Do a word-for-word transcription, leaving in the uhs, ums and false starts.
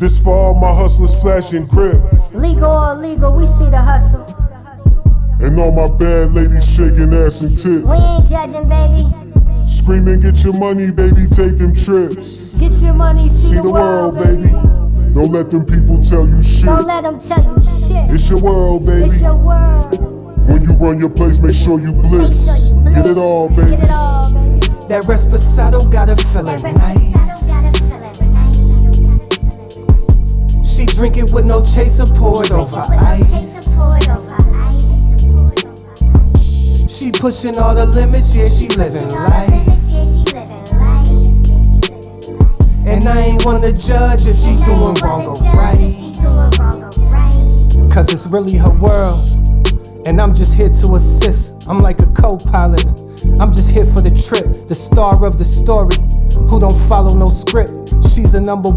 This for all my hustlers flashing crib. Legal or illegal, we see the hustle. And all my bad ladies shaking ass and tits. We ain't judging, baby. Screaming, get your money, baby, take them trips. Get your money, see, See the, the world, world, baby. Don't let them people tell you shit. Don't let them tell you shit. It's your world, baby. It's your world. When you run your place, make sure you blitz. Make sure you blitz. Get it all, baby. Get it all, baby. That Reposado got her feeling nice. She drink it with no chaser, pour it over ice. She pushing all the limits, yeah, she living life. And I ain't one to judge if she's doing wrong or right, cause it's really her world, and I'm just here to assist. I'm like a co-pilot, I'm just here for the trip. The star of the story, who don't follow no script. She's the number